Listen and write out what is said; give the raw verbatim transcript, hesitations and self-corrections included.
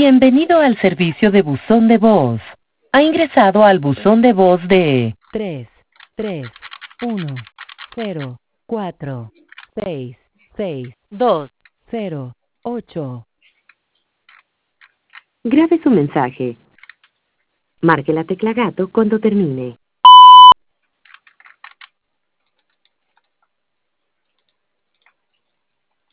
Bienvenido al servicio de buzón de voz. Ha ingresado al buzón de voz de tres, tres, uno, cero, cuatro, seis, seis, dos, cero, ocho. Grabe su mensaje. Marque la tecla gato cuando termine.